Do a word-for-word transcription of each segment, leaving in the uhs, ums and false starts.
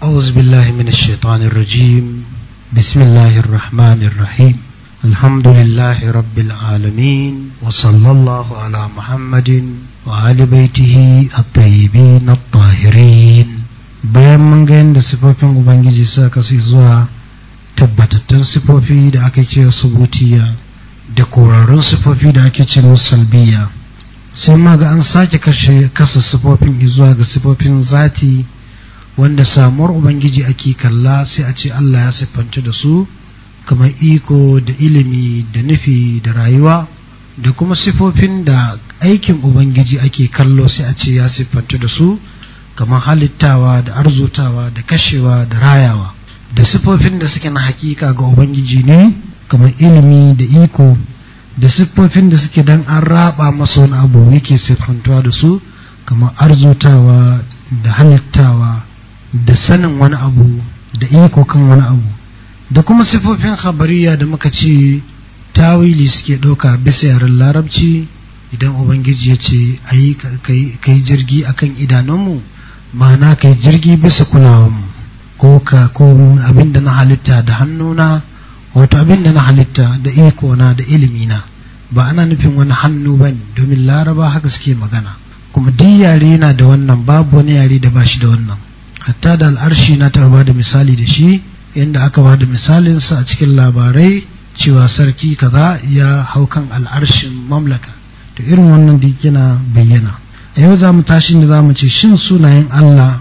أعوذ بالله من الشيطان الرجيم بسم الله الرحمن الرحيم الحمد لله رب العالمين وصلى الله على محمد وآل بيته الطيبين الطاهرين. bayan mun ga yadda sifofin ubangiji suka kasu zuwa tabbatattun sifofi da ake ce subutiya da korarrun sifofi da ake ce salbiya, sai ma ga an sake kashe kasa sifofin zuwa ga sifofin zati wanda samuwar ubangiji ake kalla, sai a ce Allah ya siffanta da su kamar iko da ilimi da nufi da rayuwa, da kuma sifofin da aikin ubangiji ake kallo sai a ce ya siffanta da su kamar halittawa da arzutawa da kashewa da rayawa, da sifofin da suke na hakika ga ubangiji ne kamar ilimi da iko, da siffofin da suke dan an raba masa wani abu yake siffantuwa da su kamar arzutawa da halittawa da sanin wani abu da iko kan wani abu, da kuma sifofin khabariya da muka ce tawili suke ɗauka bisa yaren larabci. Idan ubangiji ya ce ayi kai jirgi akan idanunmu, ma'ana kai jirgi bisa kulawanmu, ko ka ko abin da na halitta da hannuna, wato abin da na halitta da iko na da ilimina, ba ana nufin wani hannu bane, domin laraba haka suke magana, kuma duk yare yana da wannan, babu wani yare da ba shi da wannan. Hatta da al'arshi na ta ba da misali da shi, yadda aka ba da misalinsa a cikin labarai cewa sarki kaza ya hau kan al'arshin mamlaka, to irin wannan da yana bayyana. A yau za mu tashi da za mu ce shin sunayen Allah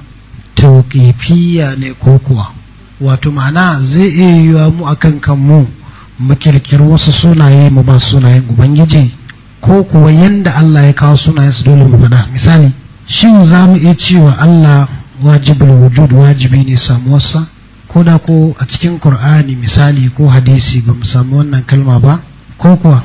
tauƙifiya ne ko kuwa, wato ma'ana zai iya yiwa mu akan kanmu mu kirkiri wasu sunaye mu ba sunayen ubangiji, ko kuwa yanda Allah ya kawo sunayen su dole mu faɗa. Misali, shin za mu iya cewa Allah wajibul wujud, wajibi ne samuwarsa, ko da ko a cikin Qur'ani misali ko hadisi ba mu samu wannan kalma ba, ko kuwa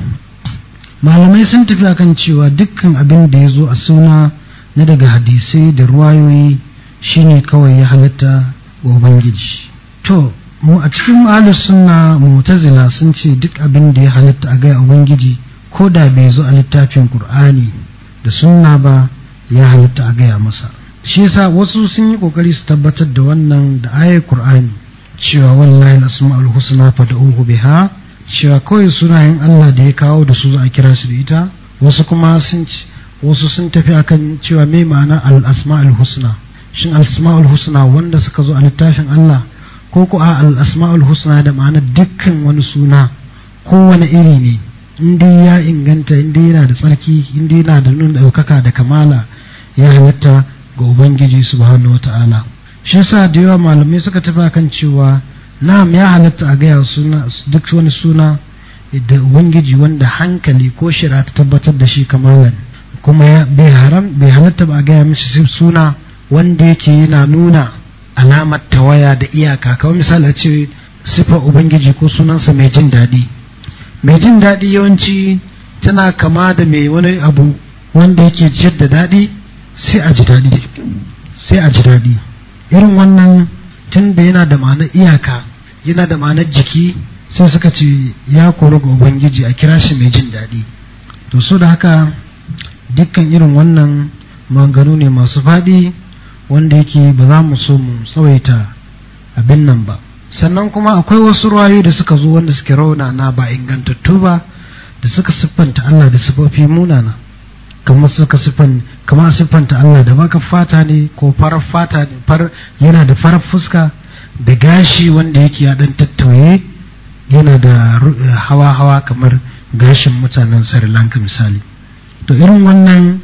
malamai sun tafi akan cewa dukkan abin da ya zo a suna na daga hadisai da ruwayoyi shine kawai ya halatta wa ubangiji. To mu a cikin ahlus sunna mu'tazila sun ce duk abin da ya halatta a ga ubangiji ko da bai zo a littafin Qur'ani da sunna ba, ya halatta a gaya masa. Shi yasa wasu sun yi kokari su tabbatar da wannan da ayar Qur'ani cewa wallahi al-asma'ul husna fad'uhu biha, cewa kawai sunayen Allah da ya kawo da su za a kira su da ita. Wasu kuma sun wasu sun tafi akan cewa me ma'ana al-asma'ul husna, shin al-asma'ul husna wanda suka zo a littafin Allah, ko ko a al-asma'ul husna da ma'ana dukkan wani suna ko wani iri ne, inda ya inganta, inda yana da tsarki, inda yana da nuna daukaka da kamala, ya halatta ga ubangiji subhanahu wata'ala. Shi yasa da yawa malamai suka tafi kan cewa na'am ya halatta a gaya suna duk wani suna da ubangiji wanda hankali ko shari'a ta tabbatar da shi kamalan, kuma bai haram bai halatta ba a gaya mishi suna wanda yake yana nuna alamar tawaya da iyaka. Kawai misali a ce sifar ubangiji ko sunansa mai jin daɗi. Mai jin daɗi yawanci tana kama da mai wani abu wanda yake jiyar da daɗi, sai a ji daɗi sai a ji daɗi irin wannan, tun da yana da ma'anar iyaka, yana da ma'anar jiki, sai suka ce ya kori ga ubangiji a kira shi mai jin daɗi. To so da haka dukkan irin wannan maganganu ne masu faɗi wanda yake ba za mu so mu tsawaita abin nan ba. Sannan kuma akwai wasu ruwayoyi da suka zo wanda suke rauna na ba ingantattu ba, da suka siffanta Allah da siffofi munana, kamar suka siffan kamar siffanta Allah da baka fata ne ko farar fata ne, far yana da farar fuska da gashi wanda yake ya dan tattauye, yana da hawa hawa kamar gashin mutanen Sri Lanka misali. To irin wannan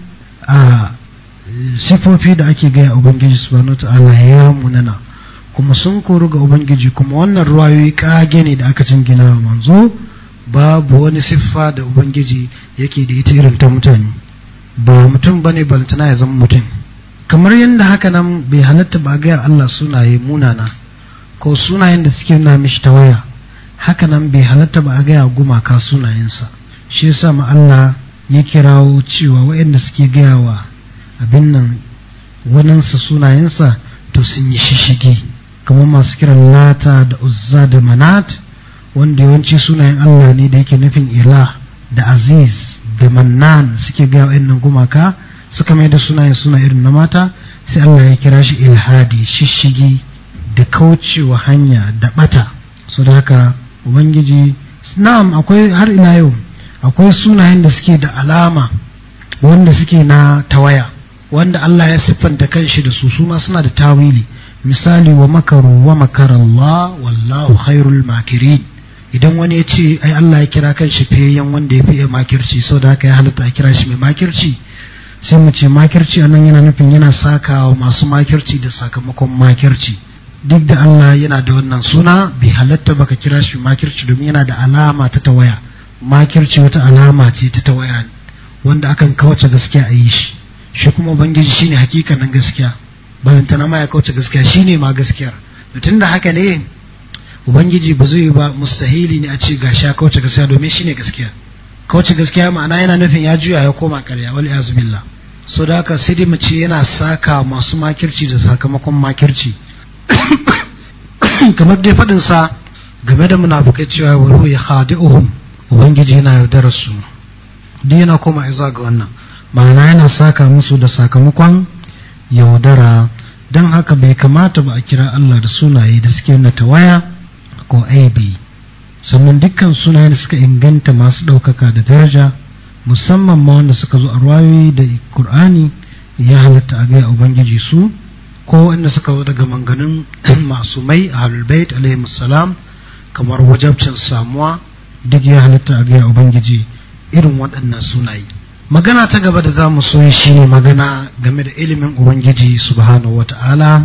a sifofi da ake gaya ubangiji subhanahu wataala ya munana, kuma sun koru ga ubangiji, kuma wannan ruwayoyi kage ne da aka jingina wa manzo. Babu wani siffa da ubangiji yake da ita irin ta mutane, ba mutum bane balantana ya zama mutum. Kamar yadda haka nan bai halatta ba ga Allah sunaye munana ko sunayen da suke nuna mishi tawaya, haka nan bai halatta ba ga gumaka sunayensa. Shi yasa ma Allah ya kirawo cewa waɗanda suke gayawa abin nan waninsa sunayensa to sun yi shishige, kamar masu kiran Lata da Uzza da Manat, wanda yawanci sunayen Allah ne da yake nufin Ilah da Aziz da Mannan, suke ga wayannan gumaka suka mai da sunayen suna irin na mata, sai Allah ya kira shi ilhadi, shishigi kaucewa hanya da bata. So da haka ubangiji, na'am, akwai har ila yau akwai sunayen da suke da alama wanda suke na tawaya, wanda Allah ya siffanta kanshi da su, su ma suna da tawili. Misali, wa makaru wa makarallah wallahu khairul makirin. Idan wani ya ce ai Allah ya kira kanshi fiyayyen wanda ya fiye makirci, sau da haka ya halatta a kira shi mai makirci, sai mu ce makirci anan yana nufin yana saka wa masu makirci da sakamakon makirci. Duk da Allah yana da wannan suna, bai halatta baka kira shi makirci, domin yana da alama ta tawaya. Makirci wata alama ce ta tawaya wanda akan kawace gaskiya a yi shi, shi kuma ubangiji shine hakikanin gaskiya, balantana ma ya kauce gaskiya, shine ma gaskiyar. Tun da haka ne ubangiji ba zai ba, mustahili ne a ce ga sha kauce gaskiya, domin shine gaskiya. Kauce gaskiya ma'ana yana nufin ya juya ya koma karya, wal iyaz billah. So da haka sai dai mu ce yana saka masu makirci da sakamakon makirci. Kamar dai faɗin sa game da munafukai cewa wa ruhi khadi'uhum, ubangiji yana yaudarar su, duk yana koma zuwa ga wannan ma'ana yana saka musu da sakamakon yaudara. Don haka bai kamata ba a kira Allah da sunaye da suke na tawaya ko aibi. Sannan dukkan sunayen da suka inganta masu ɗaukaka da daraja, musamman ma wanda suka zo a ruwayoyi da Qur'ani, ya halatta a gaya ubangiji su, ko wanda suka zo daga manganin masumai ahlul bait alaihi salam, kamar wajabcin samuwa, duk ya halatta a gaya ubangiji irin waɗannan sunaye. Magana ta gaba da za mu so shi ne magana game da ilimin ubangiji subhanahu wata'ala,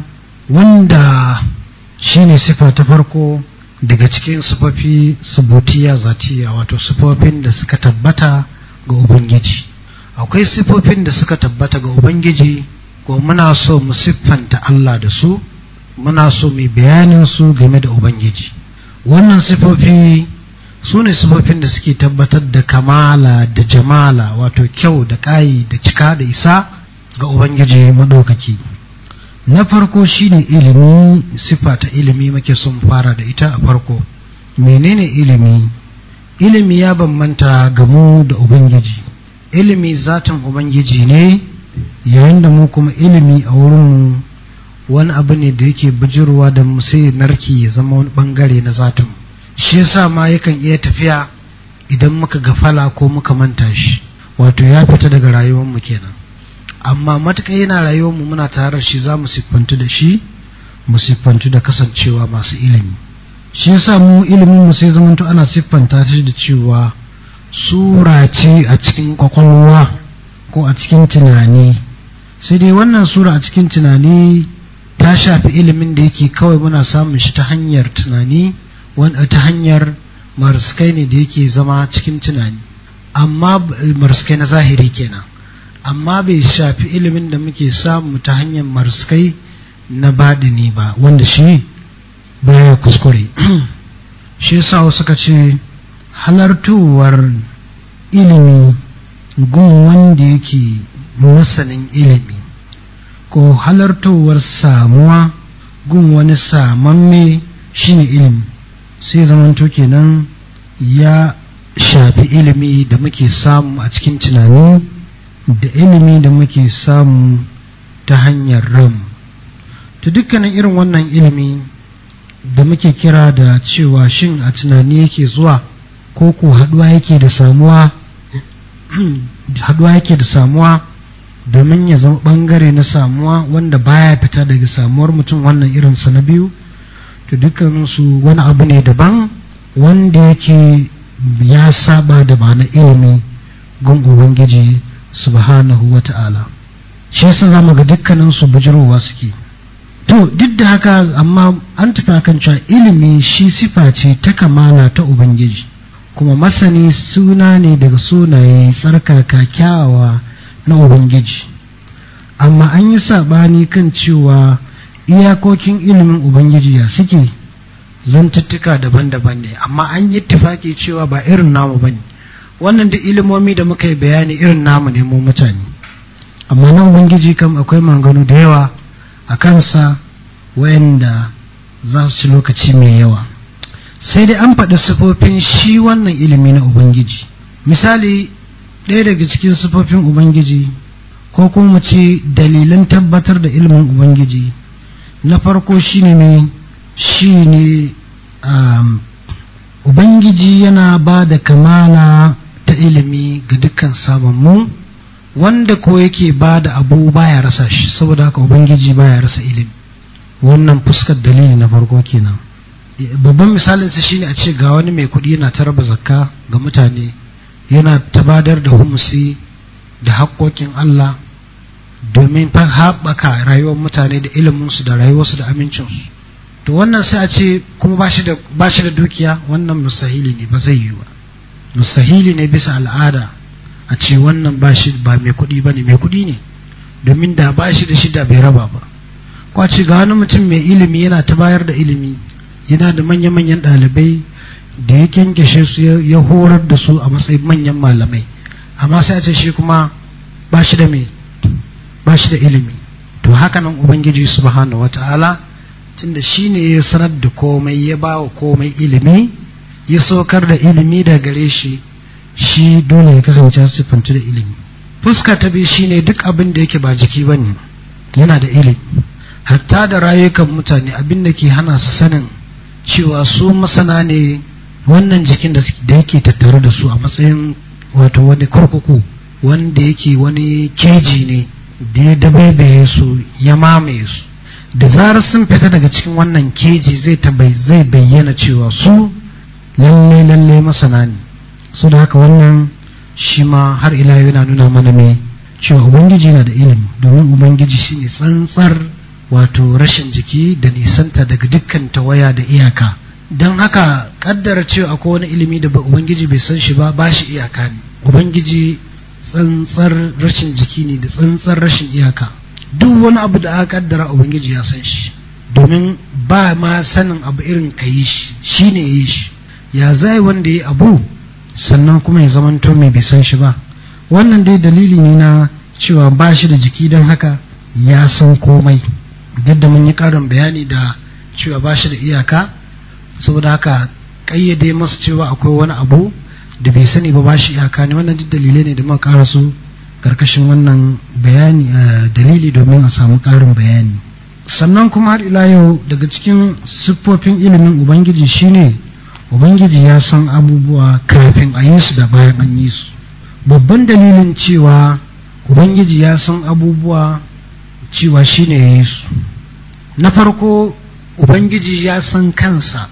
wanda shine sifa ta farko daga cikin sifofi subutiya zatiya, wato sifofin da suka tabbata ga ubangiji. Akwai sifofin da suka tabbata ga ubangiji ko muna so mu siffanta Allah da su, muna so mu bayanin su game da ubangiji. Wannan sifofi su ne sifofin da suke tabbatar da kamala da jamala, wato kyau da ƙayi da cika da isa ga ubangiji madaukaki. Na farko shine ilimi, sifa ta ilimi muke son fara da ita a farko. Menene ilimi? Ilimi ya bambanta ga mu da ubangiji. Ilimi zatin ubangiji ne, yayin da mu kuma ilimi a wurinmu wani abu ne da yake bijirwa da mu sai narki ya zama wani bangare na zatin. Shi yasa ma yakan iya tafiya idan muka gafala ko muka manta shi, wato ya fita daga rayuwarmu kenan. Amma matuƙa yana rayuwarmu muna tare shi, za mu siffantu da shi, mu siffantu da kasancewa masu ilimi. Shi yasa mu ilimin mu sai zamanto ana siffanta shi da cewa sura ce a cikin kwakwalwa ko a cikin tunani. Sai dai wannan sura a cikin tunani ta shafi ilimin da yake kawai muna samun shi ta hanyar tunani, wanda ta hanyar marskai ne da yake zama cikin tunani, amma marskai na zahiri kenan, amma bai shafi ilimin da muke samu ta hanyar marskai na baɗini ba, wanda shi baya kuskure. Shi yasa suka ce halartowar ilimi gun wanda yake masanin ilimi, ko halartowar samuwa gun wani samamme shine ilimi, sai zamanto kenan ya shafi ilimi da muke samu a cikin tunani da ilimi da muke samu ta hanyar ram. To dukkanin irin wannan ilimi da muke kira da cewa shin a tunani yake zuwa ko ko haduwa yake da samuwa haduwa yake da samuwa domin ya zama bangare na samuwa wanda baya fita daga samuwar mutum, wannan irin sa na biyu. To dukkaninsu wani abu ne daban wanda yake ya saba da ma'ana ilimi gun ubangiji subhanahu wata'ala. Shi yasa zamu ga dukkaninsu bujirowa suke. To duk da haka amma an tafi kan cewa ilimi shi sifa ce ta kamala ta ubangiji, kuma masani suna ne daga sunaye tsarkaka kyawawa na ubangiji. Amma an yi sabani kan cewa iyakokin ilimin ubangiji ya suke, zantuttuka daban-daban ne, amma an yi tafaki cewa ba irin namu bane. Wannan da ilimomi da muka yi bayani irin namu ne mu mutane, amma na ubangiji kam akwai maganganu da yawa a kansa wayanda za su ci lokaci mai yawa. Sai dai an faɗi sifofin shi wannan ilimi na ubangiji. Misali, ɗaya daga cikin sifofin ubangiji ko kuma ce dalilan tabbatar da ilimin ubangiji, na farko shine ne shine um, ubangiji yana ba da kamala ta ilimi ga dukkan samanmu, wanda ko yake ba da abu baya rasa shi, saboda haka ubangiji baya rasa ilimi. Wannan fuskar dalili na farko kenan. Babban misalinsa shine a ce ga wani mai kuɗi yana ta raba zakka ga mutane, yana tabadar da humusi da haƙƙoƙin Allah domin haɓaka rayuwar mutane da iliminsu da rayuwarsu da amincinsu. To wannan sai a ce kuma ba shi da dukiya, wannan mustahili ne, ba zai yi ba. Mustahili ne bisa al'ada a ce wannan ba shi ba mai kuɗi ba ne, mai kuɗi ne, domin da ba shi da shi da bai raba ba. Ko a ce ga wani mutum mai ilimi yana ta bayar da ilimi, yana da manya-manyan ɗalibai da ya kyankyashe su ya horar da su a matsayin manyan malamai, amma sai a ce shi kuma ba shi da mai ba shi da ilimi. To haka nan ubangiji subhanahu wata'ala, tunda shi ne ya sanar da komai, ya ba wa komai ilimi, ya saukar da ilimi da gare shi, shi dole ya kasance siffantu da ilimi. Fuska ta biyu shine duk abin da yake ba jiki bane yana da ilimi, hatta da rayukan mutane, abin da ke hana su sanin cewa su masana ne wannan jikin da yake tattare da su a matsayin wato wani kurkuku wanda yake wani keji ne da ya dabaibaye su, ya mamaye su. Da zarar sun fita daga cikin wannan keji zai zai bayyana cewa su lalle lalle masana ne. So da haka wannan shi ma har ila yana nuna mana me cewa ubangiji yana da ilimi, domin ubangiji shine tsantsar wato rashin jiki da nisanta daga dukkan tawaya da iyaka. Don haka kaddara cewa akwai wani ilimi da ubangiji bai san shi ba, ba shi iyaka ne. Ubangiji tsantsar rashin jiki ne da tsantsar rashin iyaka. Duk wani abu da aka kaddara ubangiji ya san shi, domin ba ma sanin abu irin ka yi shi, shi ne yi shi. Ya zai wanda ya abu sannan kuma ya zamanto mai bai san shi ba? Wannan dai dalili ne na cewa ba shi da jiki, don haka ya san komai. Duk da mun yi ƙarin bayani da cewa ba shi da iyaka, saboda haka ƙayyade masa cewa akwai wani abu da bai sani ba ba shi iyaka ne. Wannan duk dalilai ne da muka ƙara su ƙarƙashin wannan bayani, dalili domin a samu ƙarin bayani. Sannan kuma har ila yau daga cikin siffofin ilimin ubangiji shine ubangiji ya san abubuwa kafin a yi su da bayan an yi su. Babban dalilin cewa ubangiji ya san abubuwa cewa shine ya yi su, na farko ubangiji ya san kansa.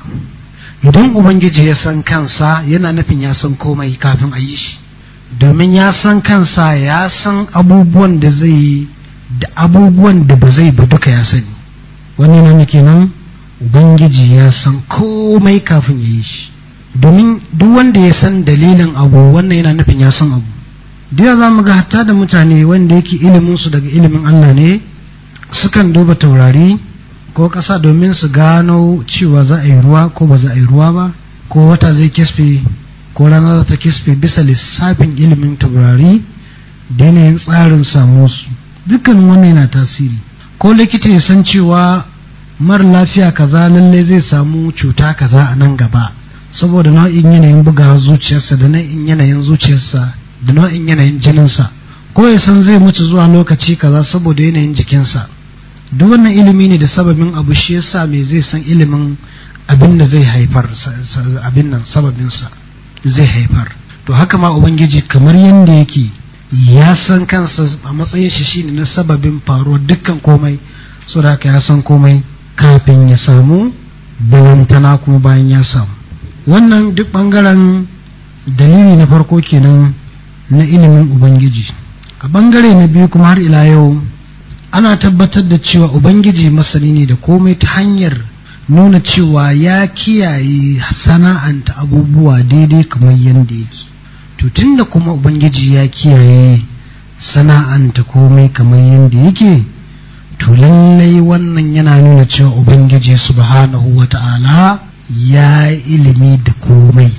Idan ubangiji ya san kansa yana nufin ya san komai kafin a yi shi, domin ya san kansa, ya san abubuwan da zai yi da abubuwan da ba zai ba duka ya sani. Wannan ne kenan ubangiji ya san komai kafin ya yi shi, domin duk wanda ya san dalilin abu wannan yana nufin ya san abu. Da za mu ga hatta da mutane wanda yake ilimin su daga ilimin Allah ne, sukan duba taurari ko ƙasa domin su gano cewa za a yi ruwa ko ba za a yi ruwa ba, ko wata zai kisfe ko rana za ta kisfe, bisa lissafin ilimin taurari da yanayin tsarin samu su. Dukkan wannan yana tasiri. Ko likita ya san cewa mara lafiya kaza lalle zai samu cuta kaza a nan gaba, saboda nau'in yanayin bugawa zuciyarsa da nau'in yanayin zuciyarsa da nau'in yanayin jininsa. Ko ya san zai mutu zuwa lokaci kaza saboda yanayin jikinsa. Duk wannan ilimi ne da sababin abu, shi yasa me zai san ilimin abin da zai haifar, abin nan sababinsa zai haifar. To haka ma ubangiji kamar yadda yake ya san kansa a matsayin shi shine na sababin faruwar dukkan komai, so da haka ya san komai kafin ya samu, balantana kuma bayan ya samu. Wannan duk bangaren dalili na farko kenan na ilimin ubangiji. A bangare na biyu kuma har ila yau ana tabbatar da cewa ubangiji masani ne da komai ta hanyar nuna cewa ya kiyaye sana'anta abubuwa daidai kamar yadda yake. To tunda kuma ubangiji ya kiyaye sana'anta komai kamar yadda yake, to lallai wannan yana nuna cewa ubangiji subhanahu wata'ala ya ilimi da komai,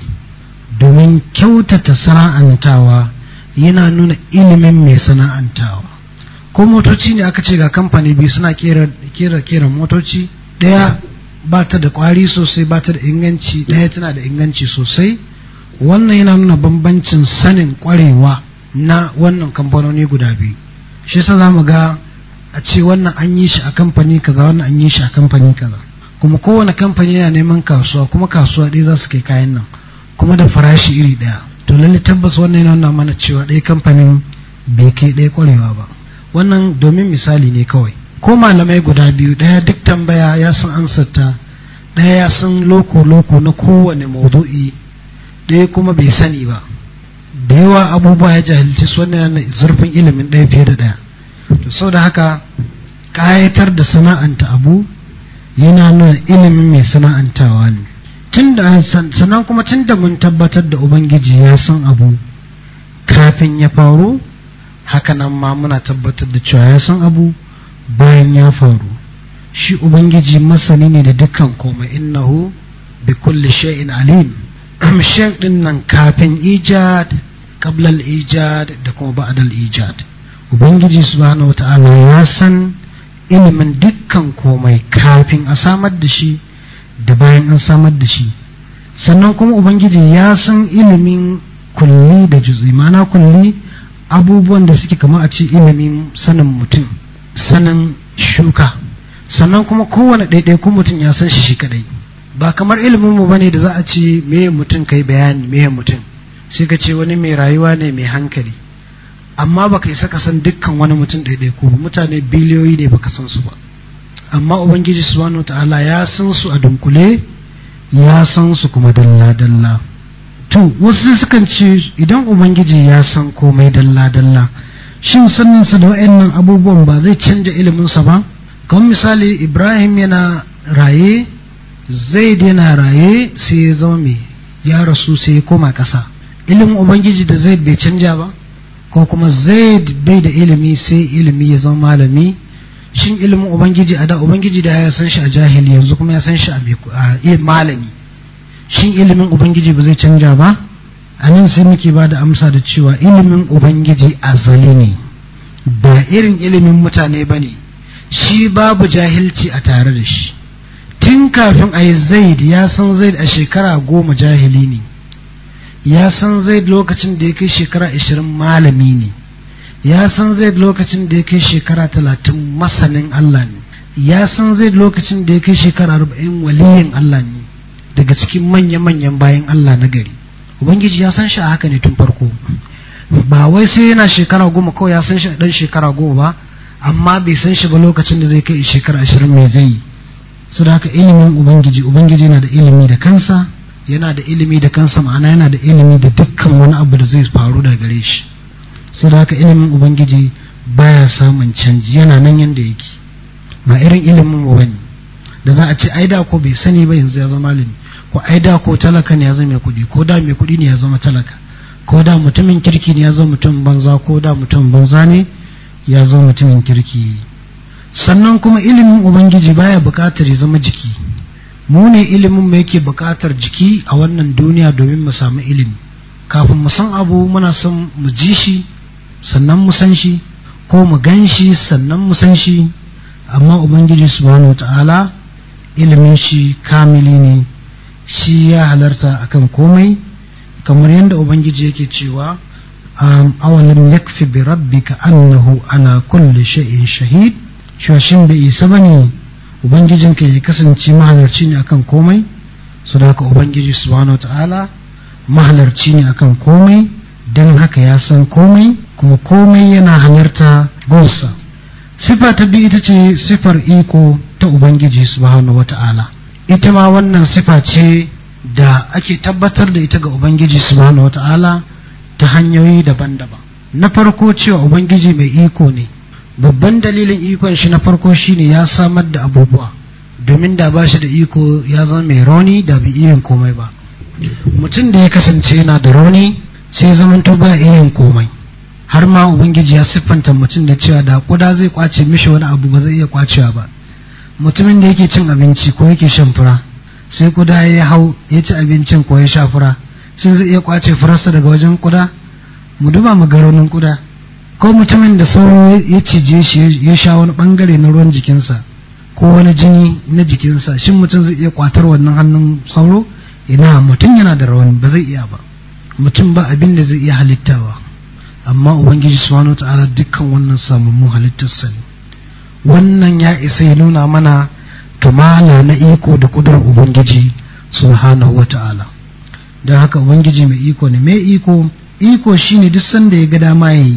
domin kyautata sana'antawa yana nuna ilimin mai sana'antawa. Ko motoci ne aka ce ga kamfani biyu suna kera kera kera motoci, daya ba ta da kwari sosai, ba ta da inganci, daya tana da inganci sosai. Wannan yana nuna bambancin sanin kwarewa na wannan kamfanoni guda biyu. Shi yasa zamu ga a ce wannan an yi shi a kamfani kaza, wannan an yi shi a kamfani kaza. kuma kowane kamfani yana neman kasuwa, kuma kasuwa ɗaya za su kai kayan nan kuma da farashi iri ɗaya. To lalle tabbas wannan yana nuna mana cewa ɗaya kamfanin bai kai ɗaya ƙwarewa ba. Wannan domin misali ne kawai. Ko malamai guda biyu, ɗaya duk tambaya ya san ansarta, ɗaya ya san loko-loko na kowane maudu'i, ɗaya kuma bai sani ba. Da yawa abubuwa ya jahilci su, wannan yana zurfin ilimin ɗaya fiye da ɗaya. To sau da haka ƙayatar da sana'anta abu yana nuna ilimin mai sana'antawa ne. Tunda sannan kuma tunda mun tabbatar da Ubangiji ya san abu kafin ya faru, haka nan ma muna tabbatar da cewa ya san abu bayan ya faru. Shi Ubangiji masani ne da dukkan komai, innahu bi kulli shay'in alim. Shan din nan kafin ijad, qabla al-ijad da kuma ba'da al-ijad. Ubangiji subhanahu wata'ala ya san ilimin dukkan komai kafin a samar da shi da bayan an samar da shi. Sannan kuma Ubangiji ya san ilimin kulli da juz'i, ma'ana kulli abubuwan da suke kama a ce ilimin sanin mutum, sanin shuka. Sannan kuma kowane ɗaiɗaikun mutum ya san shi shi kadai. Ba kamar ilimin mu bane da za a ce meye mutum kai bayani meye mutum, sai ka ce wani mai rayuwa ne mai hankali, amma baka isa ka san dukkan wani mutum ɗaiɗaiku ba, mutane biliyoyi ne baka san su ba. Amma Ubangiji subhanahu ta'ala ya san su a dunkule, ya san su kuma dalla dalla. To wasu sukan ce idan Ubangiji ya san komai dalla dalla, shin sanin sa da wayannan abubuwan ba zai canja ilimin sa ba? Kamar misali, Ibrahim yana raye, Zaid yana raye, sai ya zama mai ya rasu sai ya koma ƙasa. Ilimin Ubangiji da Zaid bai canja ba? Ko kuma Zaid bai da ilimi sai ilimi ya zama malami? Shin ilimin Ubangiji a da Ubangiji da ya san shi a jahili, yanzu kuma ya san shi a malami, shin ilimin Ubangiji ba zai canja ba? A nan sai muke ba da amsa da cewa ilimin Ubangiji azali ne, ba irin ilimin mutane ba ne. Shi babu jahilci a tare da shi. Tun kafin a yi Zaid ya san Zaid a shekara goma jahili ne, ya san Zaid lokacin da ya kai shekara ashirin malami ne, ya san Zaid lokacin da ya kai shekara talatin masanin Allah ne, ya san Zaid lokacin da ya kai shekara arba'in waliyin Allah ne, daga cikin manya-manyan bayan Allah na gari. Ubangiji ya san shi a haka ne tun farko, ba wai sai yana shekara goma kawai ya san shi a ɗan shekara goma ba, amma bai san shi ba lokacin da zai kai shekara ashirin mai zai yi. Su da haka ilimin Ubangiji, Ubangiji yana da ilimi da kansa, yana da ilimi da kansa ma'ana yana da ilimi da dukkan wani abu da zai faru da gare shi. Su da haka ilimin Ubangiji baya samun canji, yana nan yanda yake, ba irin ilimin mu bane da za a ce ai da ko bai sani ba yanzu ya zama malami, ko ai da ko talaka ne ya zama mai kuɗi, ko da mai kuɗi ne ya zama talaka, ko da mutumin kirki ne ya zama mutum banza, ko da mutum banza ne ya zama mutumin kirki. Sannan kuma ilimin Ubangiji baya buƙatar ya zama jiki. Mu ne ilimin mu yake buƙatar jiki a wannan duniya domin mu samu ilimi. Kafin mu san abu muna son mu ji shi sannan mu san shi, ko mu gan shi sannan mu san shi. Amma Ubangiji subhanahu wata'ala ilimin shi kamili ne, shi ya halarta akan komai, kamar yadda Ubangiji yake cewa awalam yakfi bi rabbika annahu ana kulli shay'in shahid. Shin bai isa bane Ubangijinka ya kasance mahalarci ne akan komai? So da haka Ubangiji subhanahu wata'ala mahalarci ne akan komai, don haka ya san komai, kuma komai yana halarta gonsa. Sifa ta biyu ita ce sifar iko ta Ubangiji subhanahu wata'ala. Ita ma wannan sifa ce da ake tabbatar da ita ga Ubangiji subhanahu wata'ala ta hanyoyi daban-daban. Na farko cewa Ubangiji mai iko ne. Babban dalilin ikon shi na farko shine ya samar da abubuwa, domin da ba shi da iko ya zama mai rauni da bai iya komai ba. Mutum da ya kasance yana da rauni sai zaman to ba iya komai, har ma Ubangiji ya siffanta mutum da cewa da kuda zai kwace mishi wani abu ba zai iya kwacewa ba. Mutumin da yake cin abinci ko yake shan fura, sai kuda ya hau ya ci abincin ko ya sha fura, sai zai iya kwace furarsa daga wajen kuda? Mu duba mu ga raunin kuda. Ko mutumin da sauro ya cije shi ya sha wani bangare na ruwan jikinsa ko wani jini na jikinsa, shin mutum zai iya kwatar wannan hannun sauro? Ina, mutum yana da rauni ba zai iya ba. Mutum ba abin da zai iya halittawa, amma Ubangiji subhanahu ta'ala dukkan wannan samammun halittarsa ne. Wannan ya isa ya nuna mana kamala na iko da kudurar ubangiji subhanahu wata'ala. don haka ubangiji mai iko ne. mai iko iko shine duk sanda ya ga dama yayi,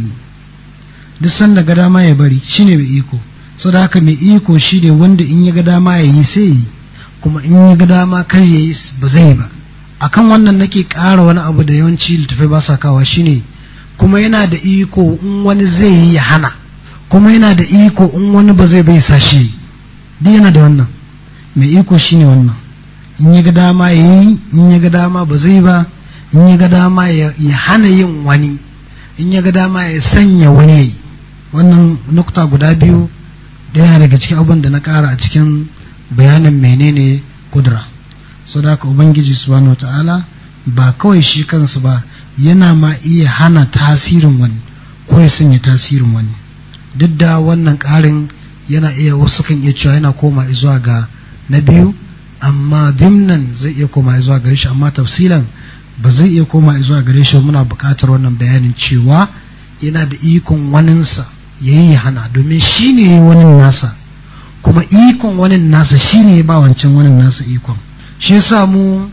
duk sanda ga dama ya bari, shine mai iko. saboda haka mai iko shine wanda in ya ga dama yayi sai yi, kuma in ya ga dama kar yayi ba zai ba. akan wannan nake ƙara wani abu da yawanci littafai ba sa kawa, shine kuma yana da iko in wani zai yi ya hana, kuma yana da iko in wani ba zai bai sashi, duk yana da wannan. mai iko shine wannan, in ya ga dama ya yi, in ya ga dama ba zai ba, in ya ga dama ya hana yin wani, in ya ga dama ya sanya wani. wannan nukta guda biyu da yana daga cikin abin da na ƙara a cikin bayanin menene kudura. so da haka ubangiji subhanahu wata'ala ba kawai shi kansu ba, yana ma iya hana tasirin wani ko ya sanya tasirin wani. duk da wannan ƙarin yana iya, wasu kan iya cewa yana koma zuwa ga na biyu, amma dimnan zai iya koma zuwa gare shi, amma tafsilan ba zai iya koma zuwa gare shi. muna buƙatar wannan bayanin cewa yana da ikon waninsa ya yi hana, domin shi ne wani nasa, kuma ikon wani nasa shi ne ba wancan wani nasa ikon. shi yasa mu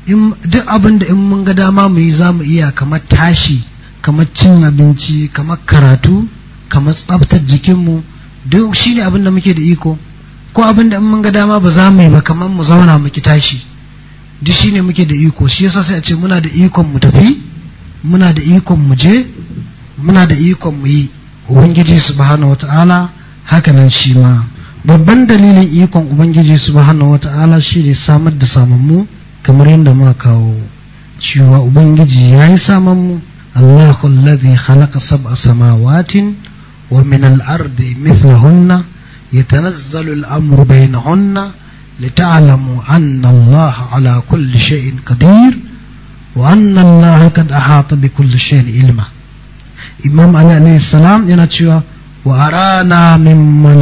duk abin da in mun ga dama mu yi za mu iya, kamar tashi, kamar cin abinci, kamar karatu, kamar tsaftar jikinmu, duk shi ne abin da muke da iko. ko abin da in mun ga dama ba za mu yi ba, kamar mu zauna mu ki tashi, duk shi ne muke da iko. shi yasa sai a ce muna da ikon mu tafi, muna da ikon mu je, muna da ikon mu yi. ubangiji subhanahu wata'ala haka nan shi ma babban dalilin ikon ubangiji subhanahu wata'ala shi ne samar da samammu, kamar yadda muka kawo cewa ubangiji ya yi samammu. Allahu alladhi khalaqa sab'a samawatin wa min al-ardi mithlahunna yatanazzalu al-amru bainahunna lita'lamu anna Allah ala kulli shay'in qadir wa anna Allah qad ahata bi kulli shay'in ilma. Imam Ali alayhi salam yana cewa wa arana min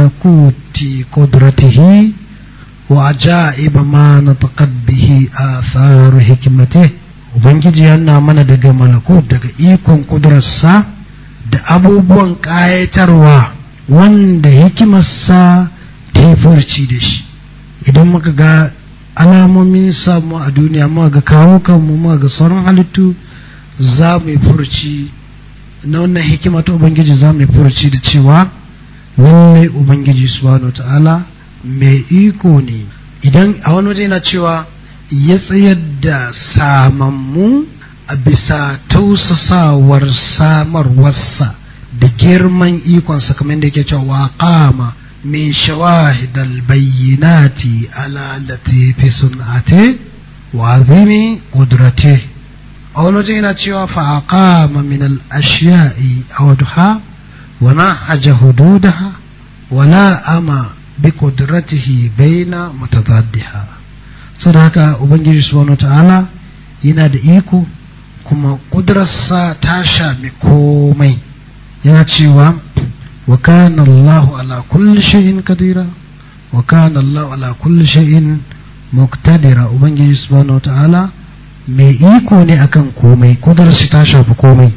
malakuti qudratihi wa ajaib ma nataqad bihi atharu hikmatihi. ubangiji yana mana daga malakut, daga ikon kudurarsa da abubuwan kayatarwa wanda hikimarsa ta yi furci da shi. idan muka ga alamomin samu a duniya, muka ga kawo kanmu, muka ga sauran halittu, za mu yi furci na wannan hikima ta ubangiji, za mu yi furci da cewa lallai ubangiji subhanahu ta'ala mai iko ne. idan a wani waje yana cewa ya tsayar da samammu a bisa tausasawar samarwarsa da girman ikonsa, kamar yadda yake cewa qama min shawahidal bayyinati ala latifi sun'ati wa azimi qudratihi. a wani waje yana cewa fa'aqama min al-ashya'i awdaha wa nahaja hududaha wa la'ama bi qudratihi baina mutadaddiha. saboda haka ubangiji subhanahu ta'ala yana da iko, kuma kudrarsa ta shafi komai. yana cewa wa kana Allahu ala kulli shay'in qadira wa kana Allahu ala kulli shay'in muqtadira. ubangiji subhanahu ta'ala mai iko ne akan komai, kudarsa ta shafi komai.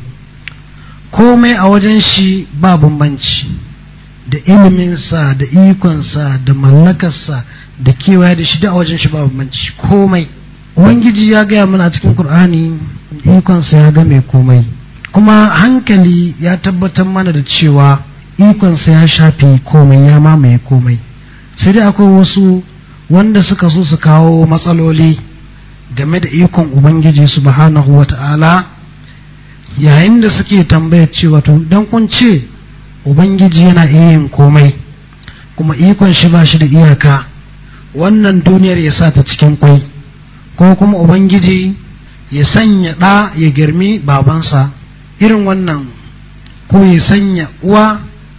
komai a wajen shi ba bambanci, da iliminsa da ikonsa da mallakarsa da kewaye da shi da a wajen shi ba bambanci. komai ubangiji ya gaya mana a cikin Qur'ani, ikonsa ya ga mai komai, kuma hankali ya tabbatar mana da cewa ikonsa ya shafi komai, ya mamaye komai. sai dai akwai wasu wanda suka so su kawo matsaloli game da ikon ubangiji subhanahu wata'ala, yayin da suke tambayar cewa to dan kun ce ubangiji yana iya yin komai, kuma ikon shi ba shi da iyaka, wannan duniyar ya sa ta cikin kwai, ko kuma ubangiji ya sanya ɗa ya girmi babansa, irin wannan, ko ya sanya uwa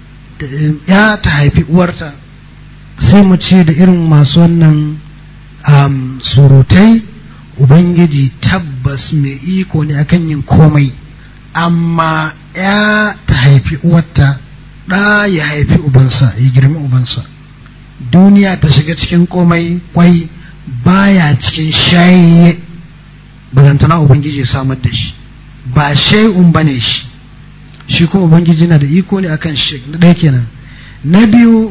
ya ta haifi uwarta, sai mu ce da irin masu wannan um, surutai, ubangiji tabbas mai iko ne akan yin komai, amma ya ta haifi uwarta, ɗa ya haifi ubansa, ya girmi ubansa, duniya ta shiga cikin komai, kwai baya cikin shayi, barantana ubangiji ya samar da shi, ba shay'un bane shi. shi kuma ubangiji na da iko ne akan shi. na ɗaya kenan. na biyu,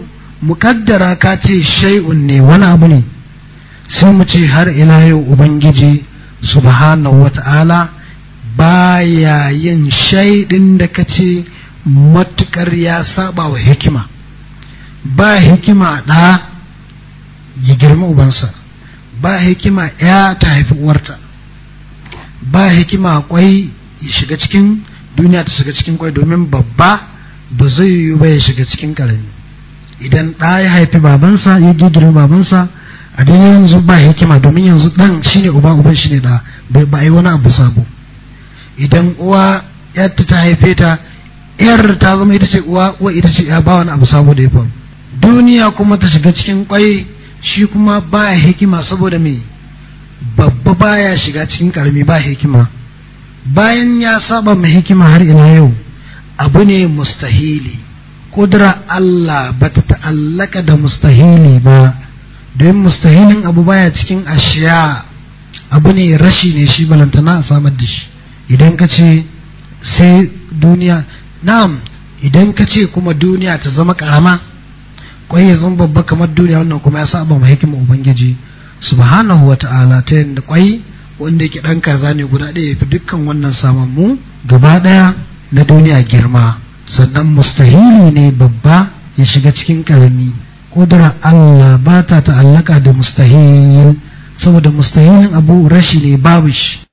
mukaddara ka ce shay'un ne wani abu ne, sai mu ce har ila yau ubangiji subhanahu wata'ala baya yin shaidin da ka ce matukar ya saba wa hikima. Ba hikima ɗa ya girma ubansa, ba hikima ya ta haifi uwarta, ba hikima kwai ya shiga cikin duniya ta shiga cikin kwai, domin babba ba zai yi ba ya shiga cikin karami. Idan ɗa ya haifi babansa ya girma babansa, a dai yanzu ba hikima, domin yanzu ɗan shine uba, uban shine ɗa, ba a yi wani abu sabo. Idan uwa yadda ta haife ta, yar ta zama ita ce uwa, uwa ita ce ya, ba wani abu sabo da ya faru. Duniya kuma ta shiga cikin kwai, shi kuma baya hikima, saboda me babba baya shiga cikin karami, ba hikima. Bayan ya saba mai hikima har ila yau abu ne mustahili. Kudura Allah ba ta ta'allaka da mustahili ba, don mustahilin abu baya cikin ashiya, abu ne rashi ne shi, balantana a samar da shi. Idan ka ce sai duniya, na'am, idan ka ce kuma duniya ta zama karama, kwai ya zama babba kamar duniya, wannan kuma ya saba ma hikimar ubangiji subhanahu wata'ala, ta yadda kwai wanda yake dan kaza ne guda ɗaya ya fi dukkan wannan samammu gaba ɗaya na duniya girma. Sannan mustahili ne babba ya shiga cikin karami. Kudura Allah ba ta ta'allaka da mustahil, saboda mustahilin abu rashi ne, babu shi.